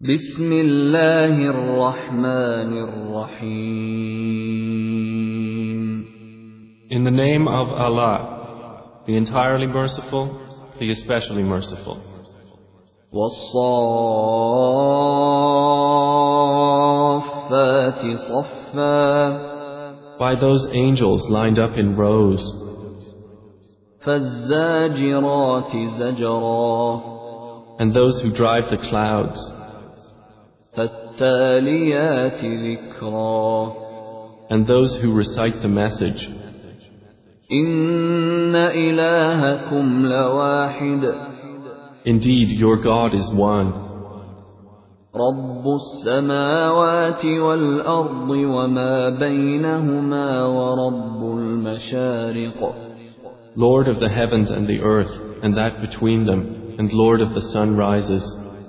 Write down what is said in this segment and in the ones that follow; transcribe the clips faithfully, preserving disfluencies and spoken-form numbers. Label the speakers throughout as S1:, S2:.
S1: بسم الله الرحمن الرحيم.
S2: In the name of Allah, the entirely merciful, the especially merciful.
S1: وَالصَّافَّاتِ صَفًّا.
S2: By those angels lined up in rows.
S1: فَالزَّاجِرَاتِ زَجْرًا.
S2: And those who drive the clouds.
S1: فَالتَّالِيَاتِ ذِكْرًا.
S2: And those who recite the message.
S1: إِنَّ إِلَٰهَكُمْ لَوَاحِدٌ.
S2: Indeed, your God is one.
S1: رَبُّ السَّمَاوَاتِ وَالْأَرْضِ وَمَا بَيْنَهُمَا وَرَبُّ الْمَشَارِقِ.
S2: Lord of the heavens and the earth, and that between them, and Lord of the sunrises.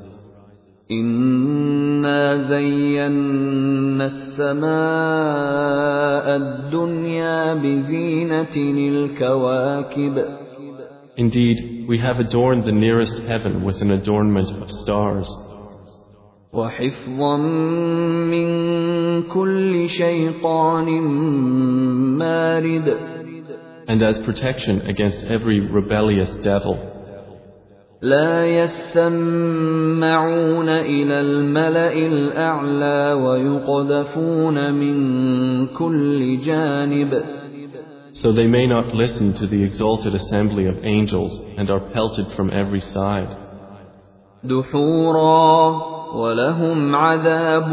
S1: إِنَّا زَيَّنَّا السَّمَاءَ الدُّنْيَا بِزِينَةٍ الْكَوَاكِبِ.
S2: Indeed, we have adorned the nearest heaven with an adornment of stars.
S1: وَحِفْظًا مِّن كُلِّ شَيْطَانٍ مَّارِدٍ.
S2: And as protection against every rebellious devil.
S1: لا يسمعون إلى الملأ الأعلى ويقذفون من كل جانب.
S2: So they may not listen to the exalted assembly of angels and are pelted from every side.
S1: دحورا ولهم عذاب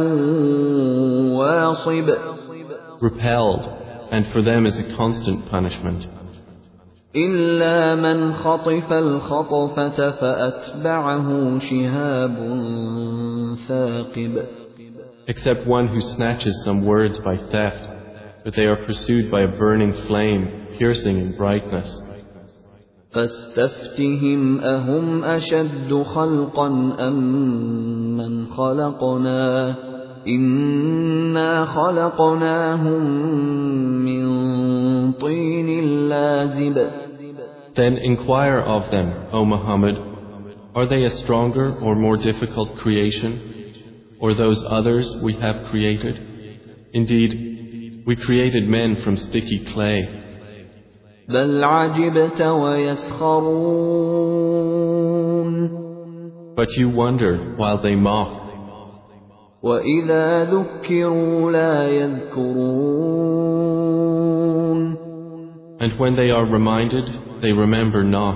S1: واصب.
S2: Repelled, and for them is a constant punishment.
S1: إلا من خطف الخطفة فأتبعه شهاب ثاقب.
S2: Except one who snatches some words by theft, but they are pursued by a burning flame, piercing in brightness.
S1: فاستفتهم أهم أشد خلقا أم من خلقنا إنا خلقناهم من طين لازب.
S2: Then inquire of them, O Muhammad, are they a stronger or more difficult creation, or those others we have created? Indeed, we created men from sticky clay.
S1: بل عجبت ويسخرون.
S2: But you wonder while they mock.
S1: وإذا ذكروا لا يذكرون.
S2: And when they are reminded, they remember not.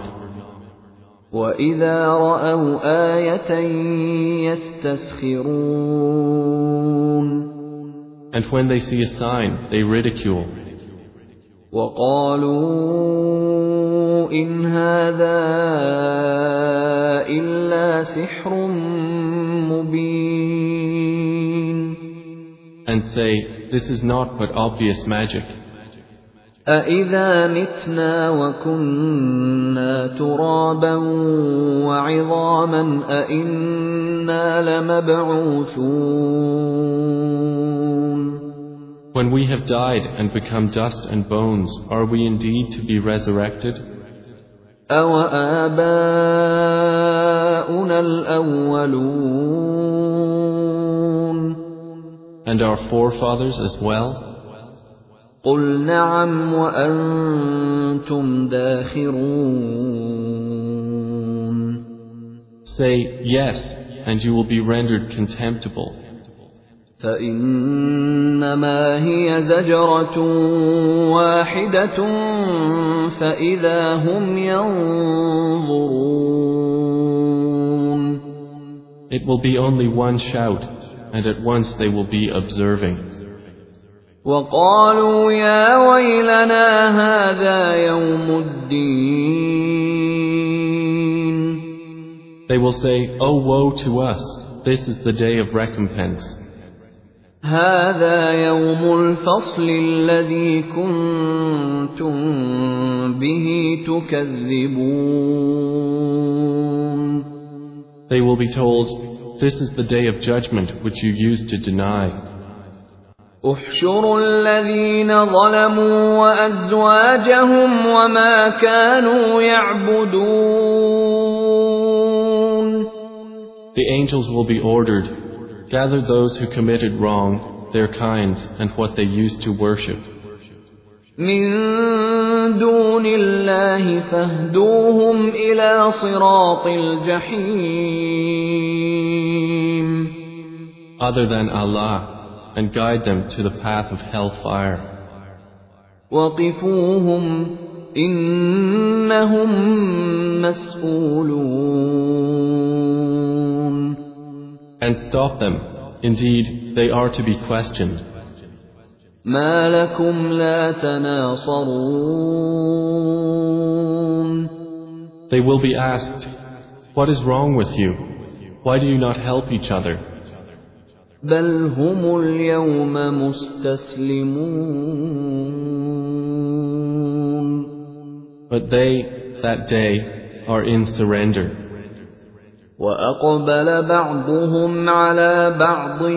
S1: وإذا رأوا آية يستسخرون.
S2: And when they see a sign, they ridicule.
S1: وقالوا إن هذا إلا سحر مبين.
S2: And say, this is not but obvious magic.
S1: أَإِذَا مِتْنَا وَكُنَّا تُرَابًا وَعِظَامًا أَإِنَّا لَمَبْعُوثُونَ.
S2: When we have died and become dust and bones, are we indeed to be resurrected?
S1: أَوَآبَاؤُنَا الْأَوَّلُونَ.
S2: And our forefathers as well?
S1: قُلْ نَعَمْ وَأَنْتُمْ دَاخِرُونَ.
S2: Say, yes, and you will be rendered contemptible.
S1: فإنما هي زجرة واحدة فإذا هم ينظرون.
S2: It will be only one shout, and at once they will be observing.
S1: وقالوا يا ويلنا هذا يوم الدين.
S2: They will say, oh woe to us, this is the day of recompense.
S1: هذا يوم الفصل الذي كنتم به تكذبون.
S2: They will be told, this is the day of judgment which you used to deny.
S1: احشروا الذين ظلموا وأزواجهم وما كانوا يعبدون.
S2: The angels will be ordered, gather those who committed wrong, their kinds, and what they used to worship.
S1: من دون الله فاهدوهم إلى صراط الجحيم.
S2: Other than Allah, and guide them to the path of hellfire.
S1: وقفوهم إنهم مسؤولون.
S2: And stop them, indeed they are to be questioned.
S1: ما لكم لا تناصرون.
S2: They will be asked, what is wrong with you? Why do you not help each other?
S1: بل هم اليوم مستسلمون.
S2: But they, that day, are in surrender.
S1: وأقبل بعضهم على بعض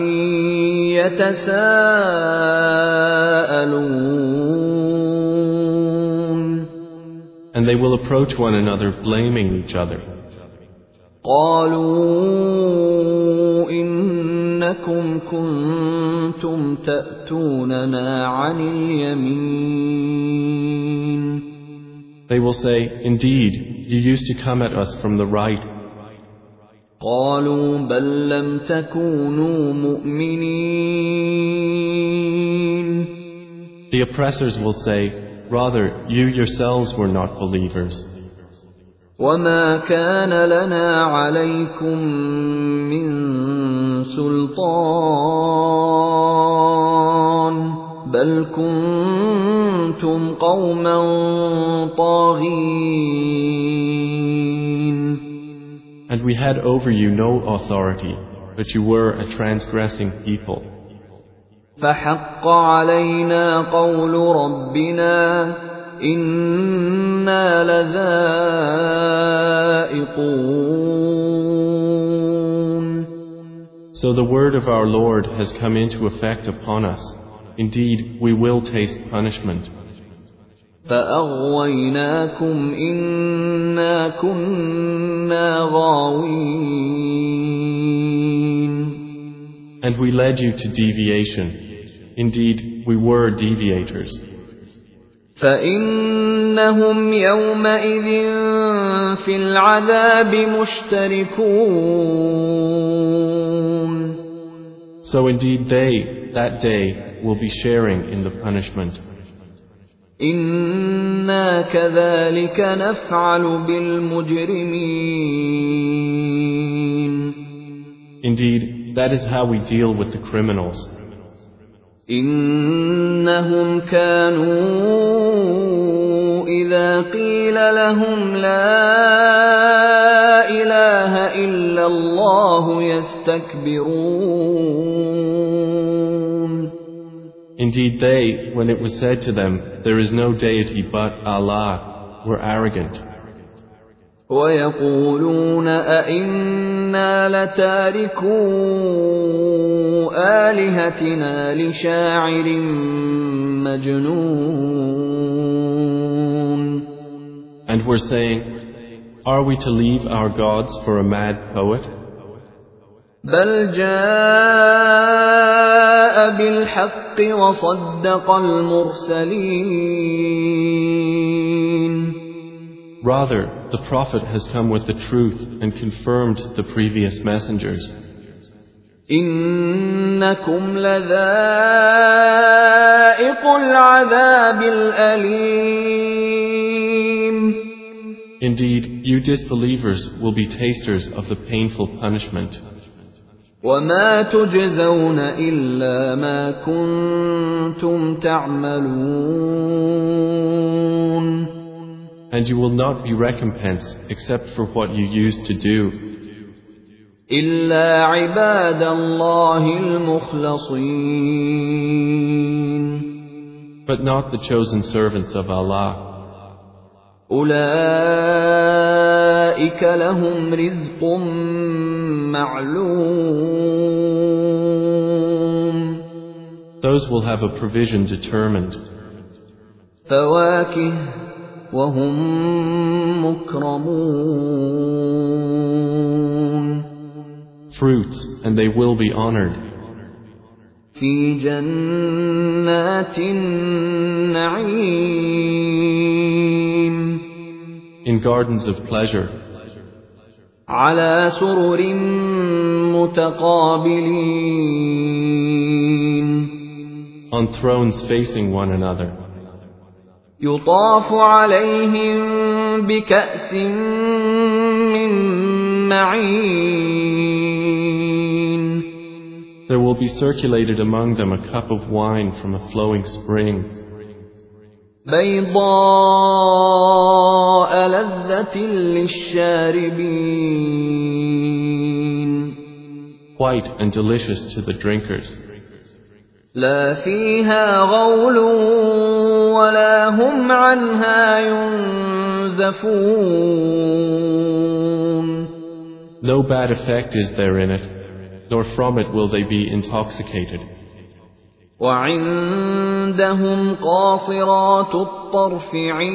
S1: يتساءلون.
S2: And they will approach one another blaming each other.
S1: قالوا إنكم كنتم تأتوننا عن اليمين.
S2: They will say, indeed, you used to come at us from the right.
S1: قالوا بل لم تكونوا مؤمنين.
S2: The oppressors will say, rather, you yourselves were not believers.
S1: وما كان لنا عليكم من سلطان بل كنتم قوما طاغين.
S2: And we had over you no authority, but you were a transgressing people.
S1: فحق علينا قول ربنا إنا لذائقون.
S2: So the word of our Lord has come into effect upon us. Indeed, we will taste punishment.
S1: فأغويناكم إنا كنا غاوين.
S2: And we led you to deviation. Indeed, we were deviators.
S1: فإنهم يومئذ في العذاب مشتركون.
S2: So indeed they, that day, will be sharing in the punishment.
S1: إنا كذلك نفعل بالمجرمين.
S2: Indeed, that is how we deal with the criminals.
S1: إنهم كانوا إذا قيل لهم لا إله إلا الله يستكبرون.
S2: Indeed they, when it was said to them, there is no deity but Allah, were arrogant.
S1: ويقولون أئنا لتاركو آلهتنا لشاعر مجنون.
S2: And were saying, are we to leave our gods for a mad poet?
S1: بل جاء بالحق وصدق المرسلين.
S2: Rather, the Prophet has come with the truth and confirmed the previous messengers.
S1: إنكم لذائق العذاب الأليم.
S2: Indeed, you disbelievers will be tasters of the painful punishment.
S1: وما تجزون إلا ما كنتم تعملون.
S2: And you will not be recompensed except for what you used to do.
S1: إلا عباد الله المخلصين.
S2: But not the chosen servants of Allah.
S1: أولئك لهم رزق معلوم.
S2: Those will have a provision determined.
S1: فواكه وهم مكرمون.
S2: fruits, and they will be honored.
S1: في جنات النعيم
S2: In gardens of pleasure.
S1: على سرر متقابلين
S2: On thrones facing one another.
S1: يطاف عليهم بكأس من معين
S2: There will be circulated among them a cup of wine from a flowing spring.
S1: بيضاء لذة للشاربين
S2: White and delicious to the drinkers.
S1: لا فيها غول ولا هم عنها ينزفون
S2: No bad effect is there in it, nor from it will they be intoxicated.
S1: وعندهم قاصرات الطرف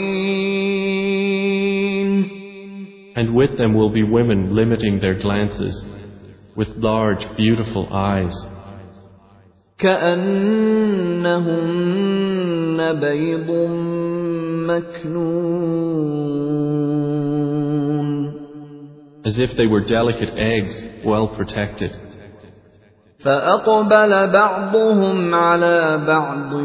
S1: عين
S2: And with them will be women limiting their glances, with large, beautiful eyes.
S1: كأنهن بيض مكنون
S2: As if they were delicate eggs, well protected.
S1: فأقبل بعضهم على بعض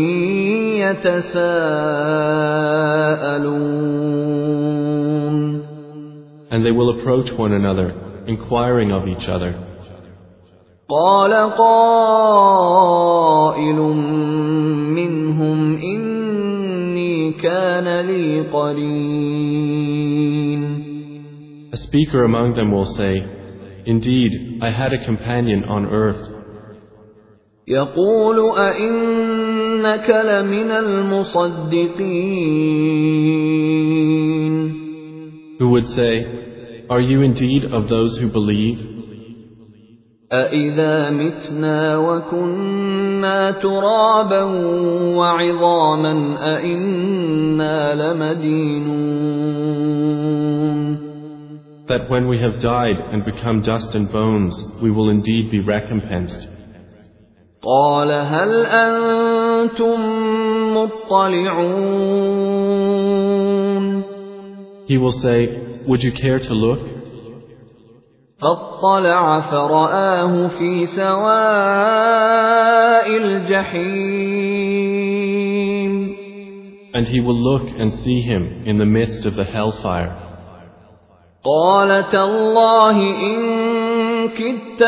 S1: يتساءلون
S2: And they will approach one another, inquiring of each other.
S1: قال قائل منهم إني كان لي قرين
S2: A speaker among them will say, Indeed, I had a companion on earth.
S1: يقول أئنك لمن المصدقين
S2: Who would say, Are you indeed of those who believe?
S1: أَإِذَا مِتْنَا وَكُنَّا تُرَابًا وَعِظَامًا أَإِنَّا لَمَدِينُونَ
S2: That when we have died and become dust and bones, we will indeed be recompensed.
S1: قَالَ هَلْ أَنْتُمْ مُطَّلِعُونَ
S2: He will say, Would you care to look?
S1: فاطلع فرآه في سواء الجحيم
S2: And he will look and see him in the midst of the hellfire.
S1: قال تالله إن كدت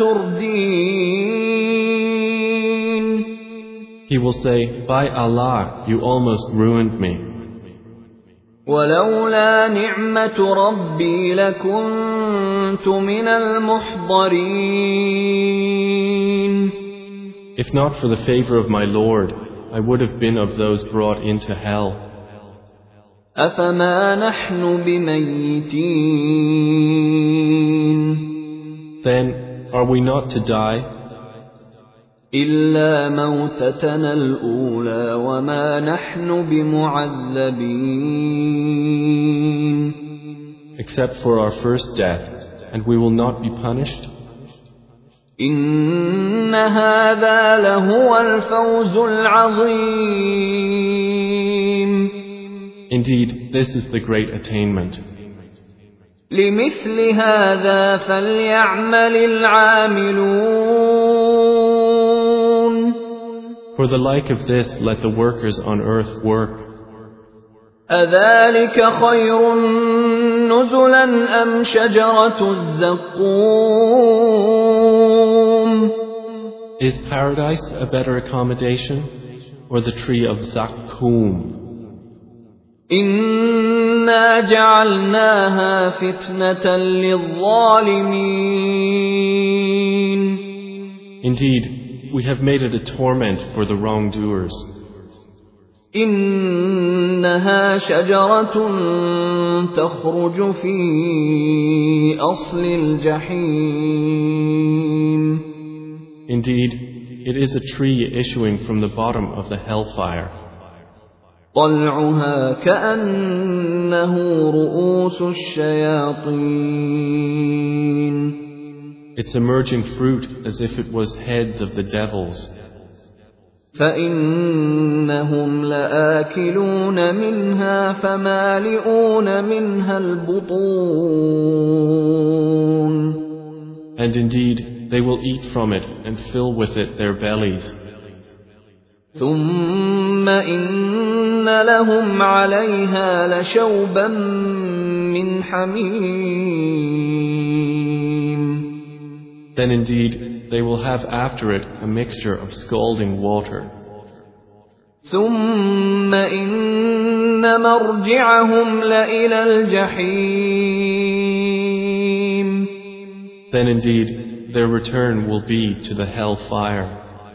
S1: لتردين
S2: He will say, By Allah, you almost ruined me.
S1: ولولا نعمة ربي لكنت من المحضرين
S2: If not for the favor of my Lord, I would have been of those brought into hell.
S1: أفما نحن بميتين
S2: Then, are we not to die?
S1: إلا موتتنا الأولى وما نحن بمعذبين
S2: Except for our first death, and we will not be punished?
S1: إن هذا لهو الفوز العظيم
S2: Indeed, this is the great attainment.
S1: لمثل هذا فليعمل العاملون
S2: For the like of this, let the workers on earth work.
S1: أذلك خير نزلا أم شجرة الزقوم
S2: Is paradise a better accommodation, or the tree of Zakkum?
S1: إنا جعلناها فتنة للظالمين
S2: Indeed, we have made it a torment for the wrongdoers.
S1: إنها شجرة تخرج في أصل الجحيم
S2: Indeed, it is a tree issuing from the bottom of the hellfire.
S1: طلعها كأنه رؤوس الشياطين
S2: It's emerging fruit as if it was heads of the devils.
S1: فإنهم لآكلون منها فمالئون منها البطون.
S2: And indeed, they will eat from it and fill with it their bellies.
S1: ثم إن لهم عليها لشوبا من حميم.
S2: Then indeed, they will have after it a mixture of scalding water.
S1: ثم إن مرجعهم لإلى الجحيم.
S2: Then indeed, their return will be to the hell fire.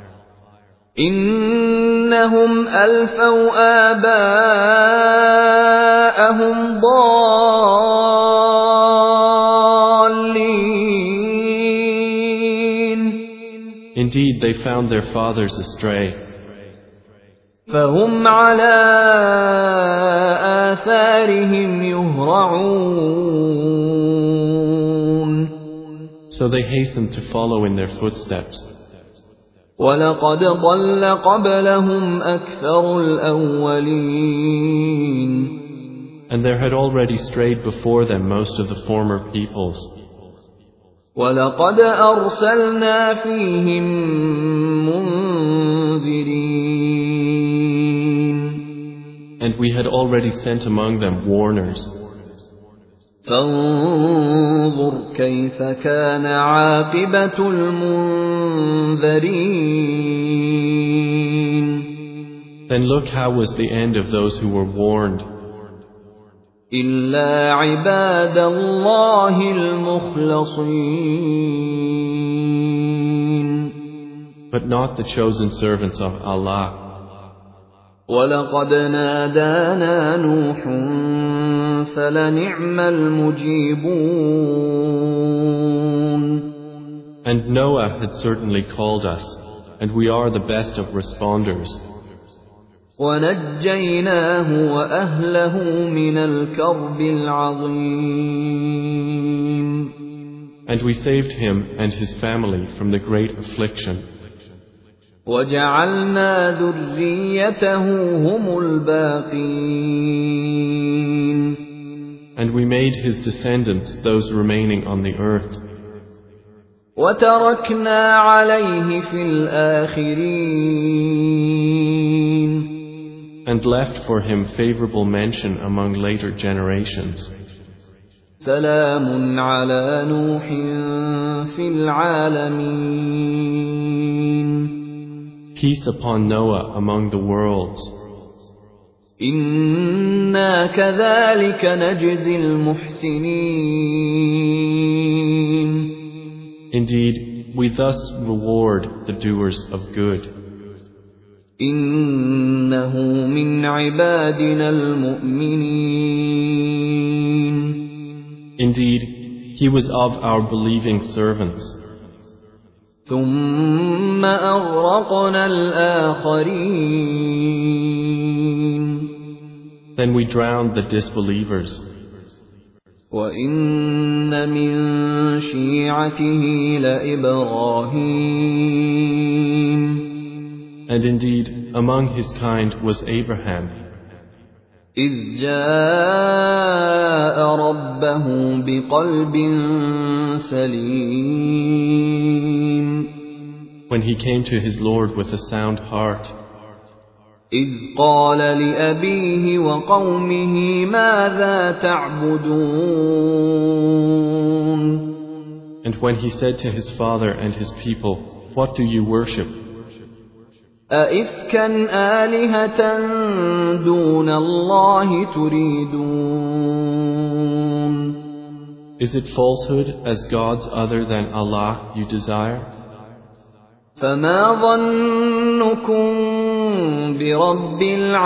S1: إنهم ألفوا آباءهم ضالين.
S2: Indeed, they found their fathers astray.
S1: فهم على آثارهم يهرعون.
S2: So they hastened to follow in their footsteps.
S1: وَلَقَدْ ضَلَّ قَبْلَهُمْ أَكْثَرُ الْأَوَّلِينَ.
S2: And there had already strayed before them most of the former peoples.
S1: وَلَقَدْ أَرْسَلْنَا فِيهِمْ مُنذِرِينَ.
S2: And we had already sent among them warners.
S1: فانظر كيف كان عاقبة المنذرين.
S2: Then look how was the end of those who were warned.
S1: إلا عباد الله المخلصين.
S2: But not the chosen servants of Allah.
S1: ولقد نادانا نوح فلنعم المجيبون.
S2: And Noah had certainly called us, and we are the best of responders.
S1: ونجيناه وأهله من الكرب العظيم.
S2: And we saved him and his family from the great affliction.
S1: وجعلنا ذريته هم الباقين.
S2: And we made his descendants those remaining on the earth.
S1: وتركنا عليه في الآخرين.
S2: And left for him favorable mention among later generations.
S1: سلام على نوح في العالمين.
S2: Peace upon Noah among the worlds.
S1: إنا كذلك نجزي المحسنين.
S2: Indeed, we thus reward the doers of good.
S1: إنه من عبادنا المؤمنين.
S2: Indeed, he was of our believing servants.
S1: ثم أغرقنا الآخرين.
S2: Then we drowned the disbelievers.
S1: وإن من شيعته لإبراهيم.
S2: And indeed, among his kind was Abraham.
S1: إذ جاء ربه بقلب سليم.
S2: When he came to his Lord with a sound heart.
S1: إذ قال لأبيه وقومه ماذا تعبدون.
S2: And when he said to his father and his people, what do you worship?
S1: أئفكا آلهة دون الله تريدون.
S2: Is it falsehood as gods other than Allah you desire?
S1: فما ظنكم برب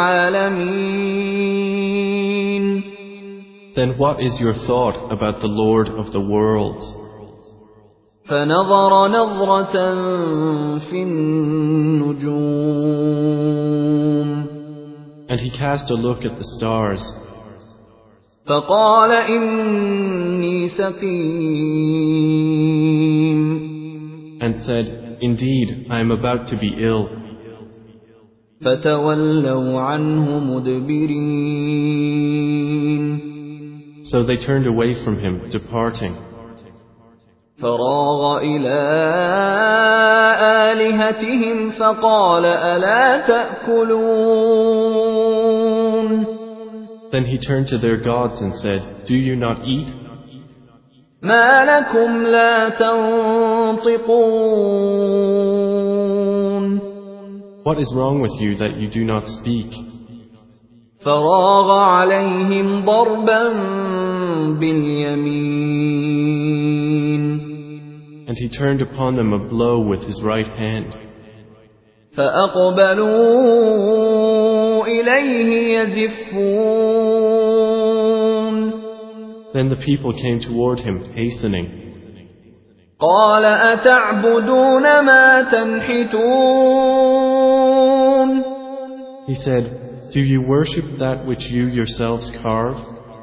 S1: العالمين.
S2: Then what is your thought about the Lord of the worlds?
S1: فنظر نظرة في النجوم.
S2: And he cast a look at the stars.
S1: فقال إني سقيم
S2: and said, Indeed, I am about to be ill.
S1: فتولوا عنه مدبرين
S2: So they turned away from him, departing.
S1: فراغ إلى آلهتهم فقال ألا تأكلون
S2: Then he turned to their gods and said, Do you not eat?
S1: ما لكم لا تنطقون
S2: What is wrong with you that you do not speak?
S1: فراغ عليهم ضربا باليمين
S2: And he turned upon them a blow with his right hand.
S1: فأقبلوا إليه يزفون
S2: Then the people came toward him, hastening.
S1: قال أتعبدون ما تنحتون
S2: He said, Do you worship that which you yourselves carve?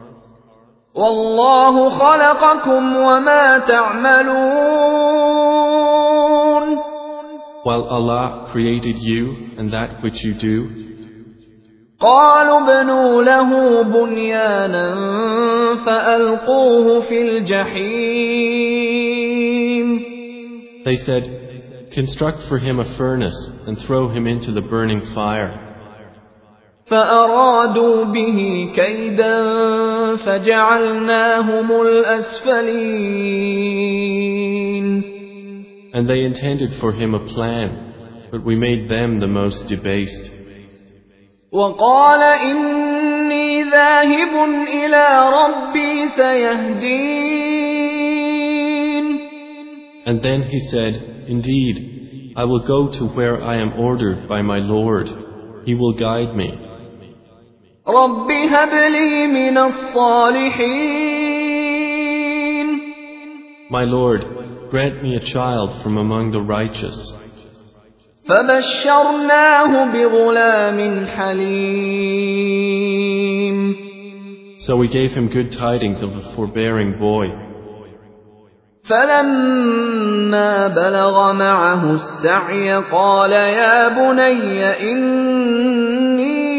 S1: والله خلقكم وما تعملون
S2: While Allah created you and that which you do.
S1: قالوا ابنوا له بنيانا فألقوه في الجحيم
S2: They said, Construct for him a furnace and throw him into the burning fire.
S1: فأرادوا به كيدا فجعلناهم الأسفلين
S2: And they intended for him a plan, but we made them the most debased.
S1: وقال إني ذاهب إلى ربي سيهدين
S2: And then he said, Indeed, I will go to where I am ordered by my Lord. He will guide me.
S1: رب هب لي من الصالحين
S2: My Lord, grant me a child from among the righteous.
S1: فبشرناه بغلام حليم
S2: So we gave him good tidings of a forbearing boy.
S1: فلما بلغ معه السعي قال يا بني إني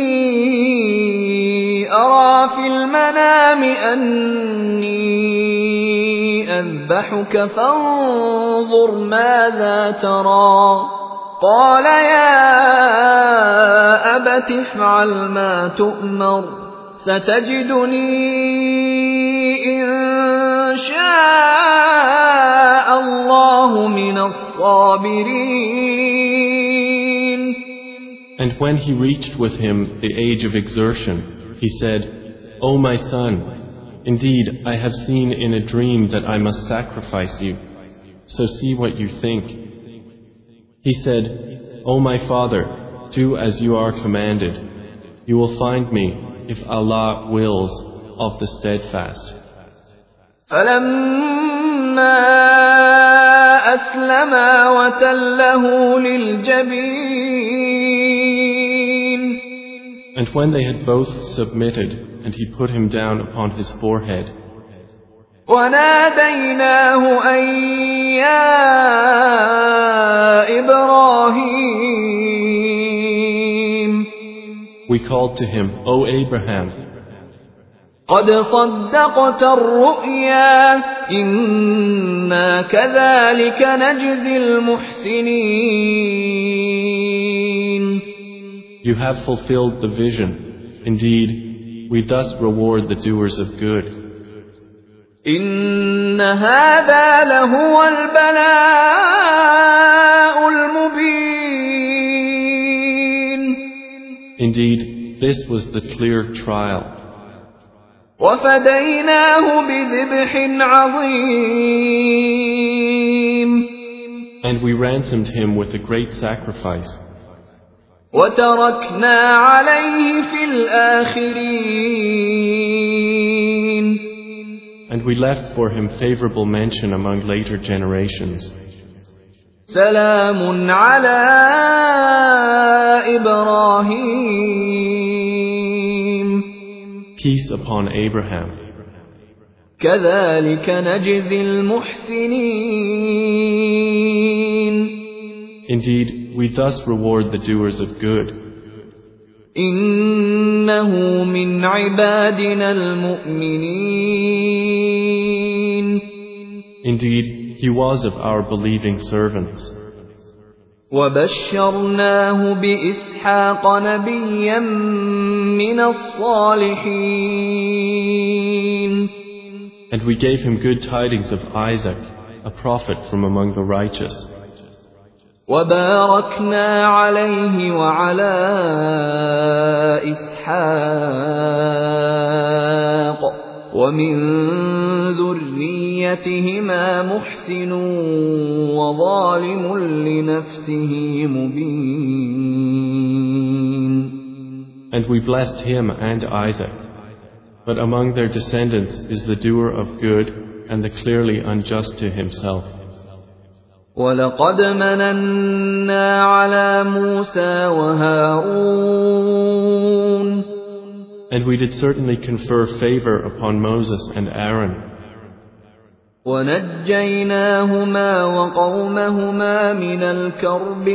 S1: أرى في المنام أني أذبحك فانظر ماذا ترى قال يا أبت افعل ما تؤمر ستجدني إن شاء الله من الصابرين.
S2: And when he reached with him the age of exertion, he said, O my son, indeed I have seen in a dream that I must sacrifice you, so see what you think. He said, O my father, do as you are commanded. You will find me, if Allah wills, of the steadfast.
S1: فلما أسلما وتله للجبين
S2: And when they had both submitted, and he put him down upon his forehead,
S1: وناديناه أن يا إبراهيم
S2: we called to him, O Abraham,
S1: قد صدقت الرؤيا إنا كذلك نجزي المحسنين.
S2: You have fulfilled the vision. Indeed, we thus reward the doers of good.
S1: إن هذا لهو البلاء المبين.
S2: Indeed, this was the clear trial.
S1: وفديناه بذبح عظيم.
S2: And we ransomed him with a great sacrifice.
S1: وتركنا عليه في الآخرين.
S2: And we left for him favorable mention among later generations.
S1: سلام على إبراهيم.
S2: Peace upon Abraham.
S1: كذلك نجزي المحسنين.
S2: Indeed, we thus reward the doers of good.
S1: إنه من عبادنا المؤمنين.
S2: Indeed, he was of our believing servants.
S1: وبشرناه بإسحاق نبيا من الصالحين.
S2: And we gave him good tidings of Isaac, a prophet from among the righteous.
S1: وباركنا عليه وعلى إسحاق ومن ذريتهما محسن وظالم لنفسه مبين.
S2: And we blessed him and Isaac. But among their descendants is the doer of good and the clearly unjust to himself.
S1: وَلَقَدْ مَنَنَّا عَلَى مُوسَى وَهَارُونَ.
S2: And we did certainly confer favor upon Moses and Aaron.
S1: وَنَجَّيْنَاهُمَا وَقَوْمَهُمَا مِنَ الْكَرْبِ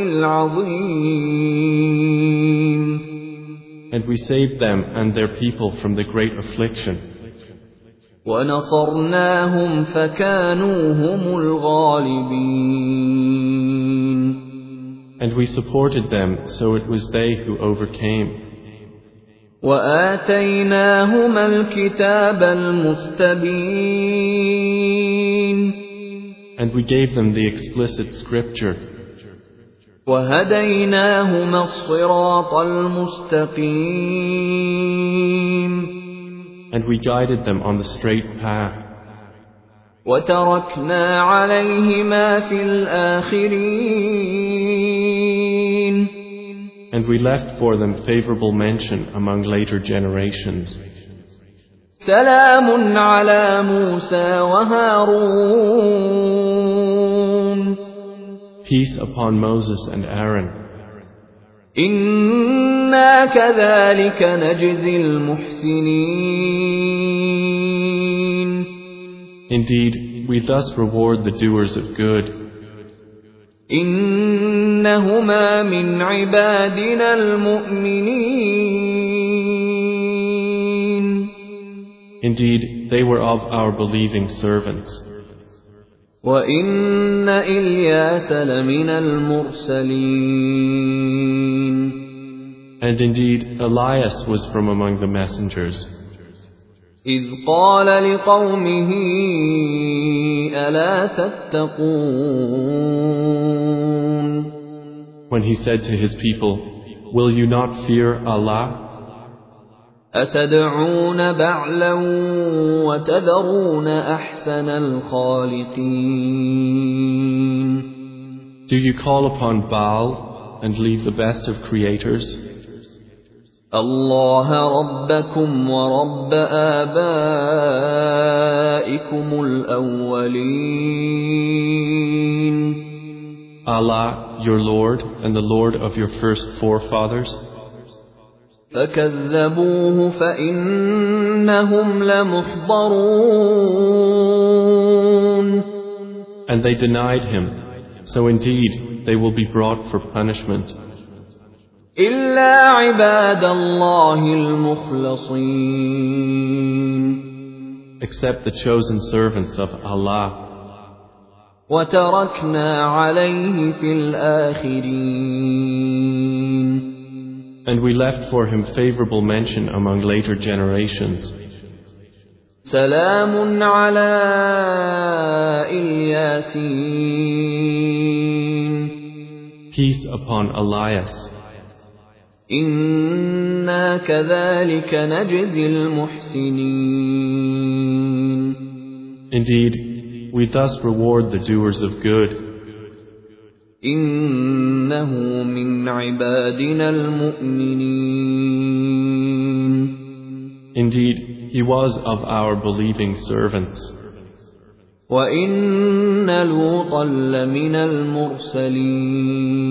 S1: الْعَظِيمِ.
S2: And we saved them and their people from the great affliction.
S1: وَنَصَرْنَاهُمْ فَكَانُوا هُمُ الْغَالِبِينَ.
S2: And we supported them, so it was they who overcame.
S1: وَآتَيْنَاهُمَا الْكِتَابَ الْمُسْتَبِينَ.
S2: And we gave them the explicit scripture.
S1: وَهَدَيْنَاهُمَا الصِّرَاطَ الْمُسْتَقِيمَ.
S2: And we guided them on the straight path.
S1: وَتَرَكْنَا عَلَيْهِمَا فِي الْآخِرِينَ.
S2: And we left for them favorable mention among later generations.
S1: سَلَامٌ عَلَى مُوسَى وَهَارُونَ.
S2: Peace upon Moses and Aaron.
S1: إِنَّا كَذَلِكَ نَجْزِي الْمُحْسِنِينَ.
S2: Indeed, we thus reward the doers of good.
S1: إِنَّهُمَا مِنْ عِبَادِنَا الْمُؤْمِنِينَ.
S2: Indeed, they were of our believing servants.
S1: وَإِنَّ إِلْيَاسَ لَمِنَ الْمُرْسَلِينَ.
S2: And indeed, Elias was from among the messengers.
S1: إِذْ قَالَ لِقَوْمِهِ أَلَا تَتَّقُونَ.
S2: When he said to his people, "Will you not fear Allah?
S1: أَتَدْعُونَ بَعْلًا وَتَذَرُونَ أَحْسَنَ الْخَالِقِينَ.
S2: Do you call upon Baal and leave the best of creators?
S1: اللَّهَ رَبَّكُمْ وَرَبَّ آبَائِكُمُ الْأَوَّلِينَ.
S2: Allah, your Lord, and the Lord of your first forefathers.
S1: فَكَذَّبُوهُ فَإِنَّهُمْ لَمُحْضَرُونَ.
S2: And they denied him, so indeed they will be brought for punishment.
S1: إِلَّا عِبَادَ اللَّهِ الْمُخْلَصِينَ.
S2: Except the chosen servants of Allah.
S1: وَتَرَكْنَا عَلَيْهِ فِي الْآخِرِينَ.
S2: And we left for him favorable mention among later generations.
S1: سَلَامٌ عَلَى إِلْيَاسِينَ.
S2: Peace upon Elias.
S1: إِنَّا كَذَلِكَ نَجْزِي الْمُحْسِنِينَ.
S2: Indeed, we thus reward the doers of good.
S1: إِنَّهُ مِنْ عِبَادِنَا الْمُؤْمِنِينَ.
S2: Indeed, he was of our believing servants.
S1: وَإِنَّ لُوطًا لَمِنَ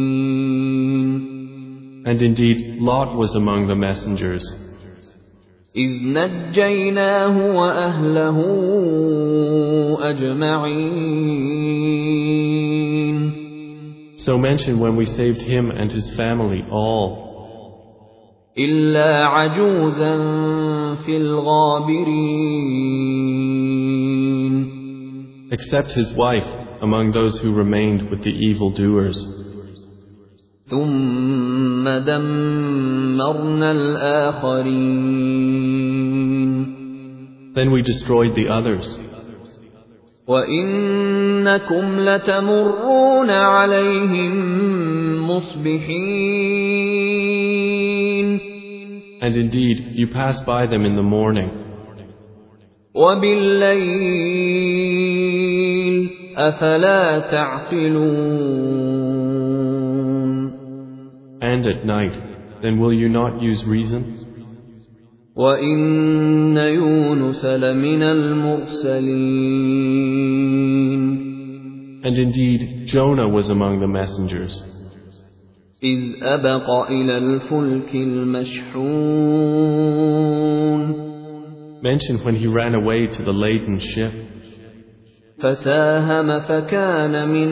S1: الْمُرْسَلِينَ.
S2: And indeed, Lot was among the messengers.
S1: إذ نجيناه وأهله أجمعين.
S2: So mention when we saved him and his family all,
S1: إلا عجوزا في الغابرين,
S2: except his wife among those who remained with the evildoers.
S1: ثم دمرنا الآخرين.
S2: Then we destroyed the others.
S1: وإنكم لتمرون عليهم مصبحين.
S2: And indeed, you pass by them in the morning.
S1: وبالليل أفلا تعقلون.
S2: And at night, then will you not use reason?
S1: وإن يونس لمن المرسلين.
S2: And indeed, Jonah was among the messengers.
S1: إذ أبق إلى الفلك المشحون.
S2: Mention when he ran away to the laden ship.
S1: فساهم فكان من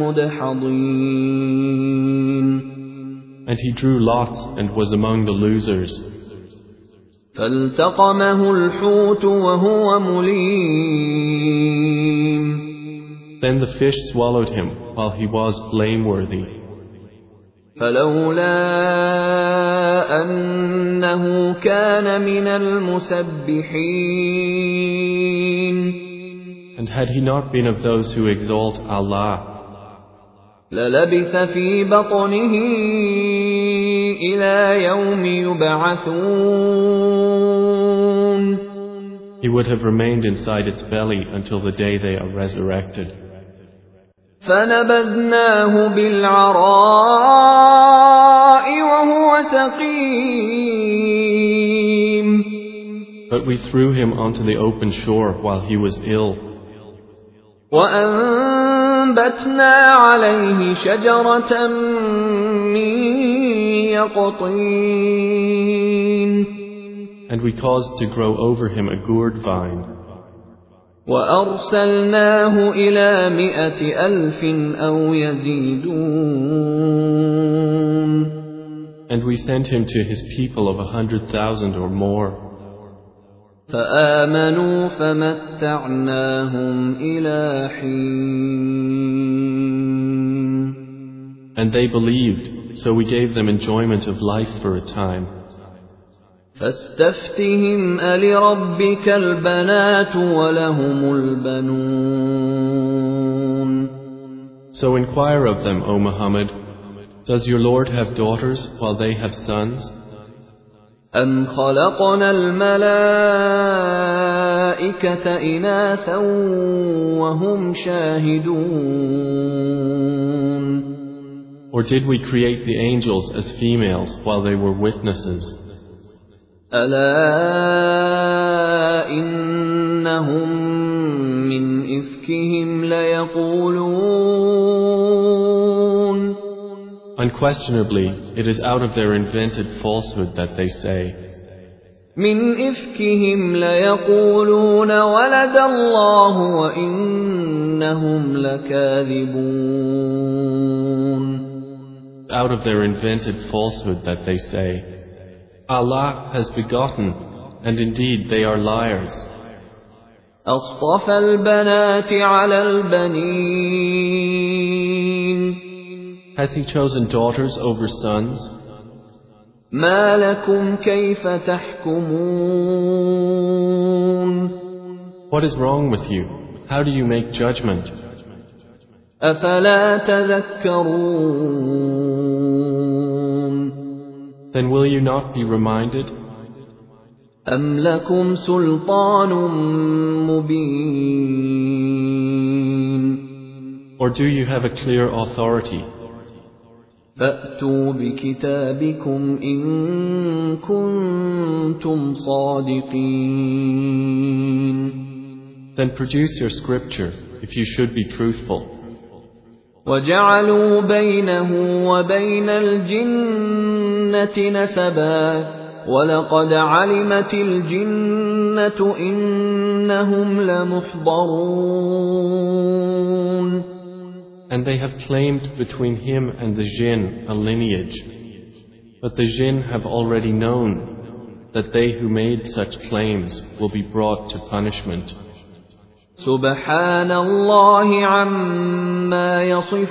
S1: المدحضين.
S2: And he drew lots and was among the losers.
S1: فالتقمه الحوت وهو مليم.
S2: Then the fish swallowed him while he was blameworthy.
S1: فلولا أنه كان من المسبحين.
S2: And had he not been of those who exalt Allah,
S1: للبث في بطنه إلى يوم يبعثون.
S2: he would have remained inside its belly until the day they are resurrected.
S1: فنبذناه بالعراء وهو سقيم.
S2: But we threw him onto the open shore while he was ill.
S1: وأنبتنا عليه شجرة من يقطين.
S2: And we caused to grow over him a gourd vine.
S1: وأرسلناه إلى مئة ألف أو يزيدون.
S2: And we sent him to his people of a hundred thousand or more.
S1: فآمنوا فمتعناهم إلى حين.
S2: And they believed, so we gave them enjoyment of life for a time.
S1: فاستفتهم ألربك البنات ولهم البنون.
S2: So inquire of them, O Muhammad, does your Lord have daughters while they have sons?
S1: أم خلقنا الملائكة إناثا وهم شاهدون.
S2: Or did we create the angels as females while they were witnesses?
S1: ألا إنهم من إفكهم ليقولون.
S2: Unquestionably, it is out of their invented falsehood that they say,
S1: من إفكهم ليقولون ولد الله وإنهم لكاذبون.
S2: Out of their invented falsehood that they say, Allah has begotten, and indeed they are liars.
S1: أصطفى البنات على البنين.
S2: Has he chosen daughters over sons?
S1: ما لكم كيف تحكمون.
S2: What is wrong with you? How do you make judgment?
S1: أفلا تذكرون.
S2: Then will you not be reminded?
S1: أم لكم سلطان مبين.
S2: Or do you have a clear authority?
S1: فأتوا بكتابكم إن كنتم صادقين.
S2: Then produce your scripture if you should be truthful.
S1: وجعلوا بينه وبين الجنة نسبا وَلَقَدْ عَلِمَتِ الْجِنَّةُ إِنَّهُمْ لَمُحْضَرُونَ.
S2: And they have claimed between him and the jinn a lineage. But the jinn have already known that they who made such claims will be brought to punishment.
S1: سُبْحَانَ اللَّهِ عَمَّا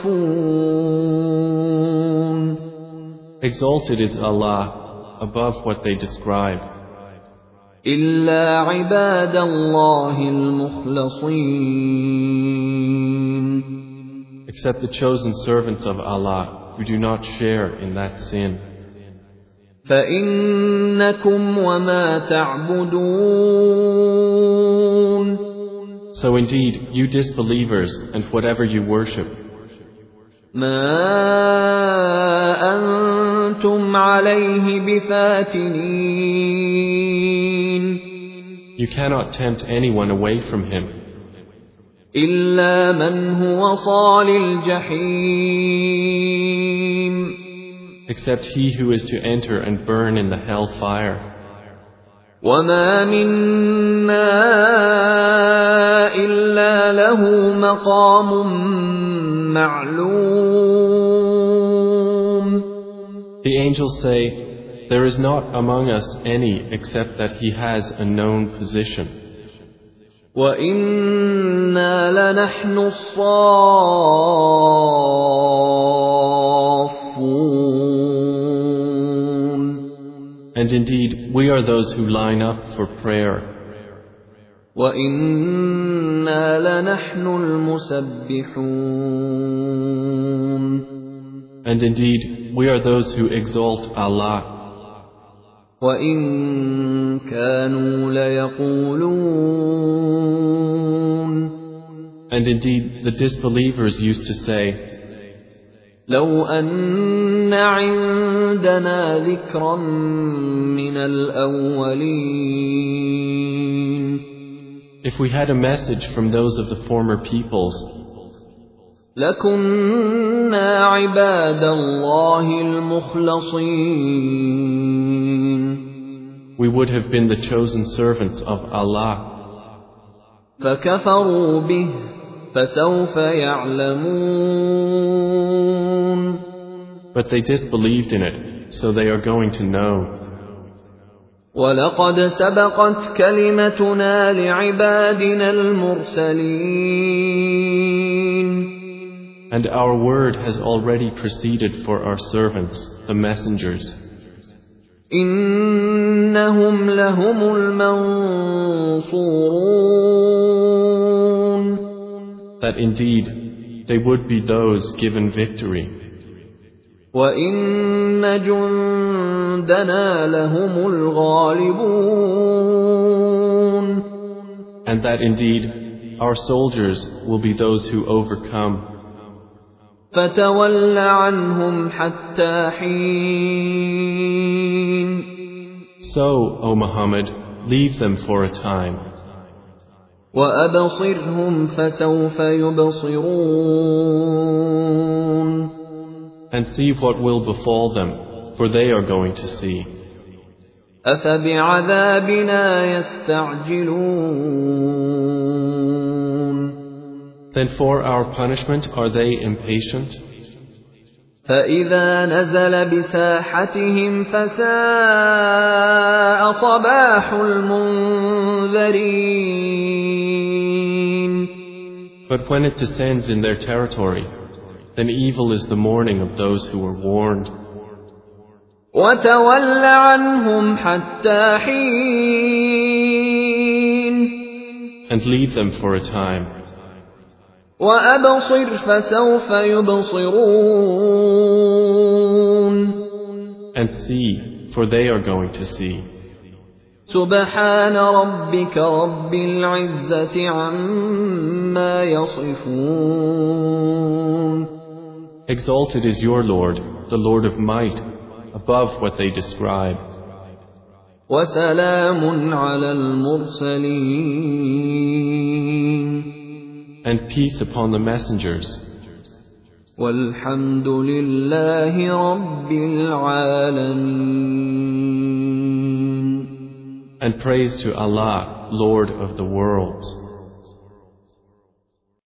S1: يَصِفُونَ.
S2: Exalted is Allah above what they describe.
S1: إِلَّا عِبَادَ اللَّهِ الْمُخْلَصِينَ.
S2: Except the chosen servants of Allah who do not share in that sin.
S1: فَإِنَّكُمْ وَمَا تَعْبُدُونَ.
S2: So indeed, you disbelievers and whatever you worship,
S1: مَا أَنْتُمْ عَلَيْهِ بِفَاتِنِينَ.
S2: you cannot tempt anyone away from him,
S1: إِلَّا مَنْ هُوَ صَالِ الْجَحِيمِ.
S2: except he who is to enter and burn in the hell fire.
S1: وَمَا مِنَّا إِلَّا لَهُ مَقَامٌ مَعْلُومٌ.
S2: The angels say, there is not among us any except that he has a known position.
S1: وَإِنَّا لَنَحْنُ الصَّافُّونَ.
S2: And indeed, we are those who line up for prayer.
S1: وَإِنَّا لَنَحْنُ الْمُسَبِّحُونَ.
S2: And indeed, we are those who exalt Allah.
S1: وَإِن كَانُوا لَيَقُولُونَ.
S2: And indeed, the disbelievers used to say,
S1: لَوْ أَنَّ عِندَنَا ذِكْرًا مِّنَ الْأَوَّلِينَ.
S2: if we had a message from those of the former peoples,
S1: لَكُنَّا عِبَادَ اللَّهِ الْمُخْلَصِينَ.
S2: we would have been the chosen servants of Allah.
S1: فَكَفَرُوا بِهِ فَسَوْفَ يَعْلَمُونَ.
S2: But they disbelieved in it, so they are going to know.
S1: وَلَقَدْ سَبَقَتْ كَلِمَتُنَا لِعِبَادِنَا الْمُرْسَلِينَ.
S2: And our word has already proceeded for our servants, the messengers.
S1: إِنَّهُمْ لَهُمُ الْمَنْصُورُونَ.
S2: That indeed, they would be those given victory.
S1: وَإِنَّ جُنْدَنَا لَهُمُ الْغَالِبُونَ.
S2: And that indeed, our soldiers will be those who overcome.
S1: فَتَوَلَّ عَنْهُمْ حَتَّى حِينٍ.
S2: So, O Muhammad, leave them for a time.
S1: وَأَبْصِرْهُمْ فَسَوْفَ يُبْصِرُونَ.
S2: And see what will befall them, for they are going to see.
S1: أَفَبِعَذَابِنَا يَسْتَعْجِلُونَ.
S2: Then for our punishment are they impatient?
S1: فَإِذَا نَزَلَ بِسَاحَتِهِمْ فَسَاءَ صَبَاحُ الْمُنذَرِينَ.
S2: But when it descends in their territory, then evil is the morning of those who were warned.
S1: وَتَوَلَّ عَنْهُمْ حَتَّى حِينٍ.
S2: And leave them for a time.
S1: وَأَبْصِرْ فَسَوْفَ يُبْصِرُونَ.
S2: And see, for they are going to see.
S1: سُبْحَانَ رَبِّكَ رَبِّ الْعِزَّةِ عَمَّا يَصِفُونَ.
S2: Exalted is your Lord, the Lord of might, above what they describe.
S1: وَسَلَامٌ عَلَى الْمُرْسَلِينَ.
S2: And peace upon the messengers.
S1: وَالْحَمْدُ لِلَّهِ رَبِّ الْعَالَمِينَ.
S2: And praise to Allah, Lord of the worlds.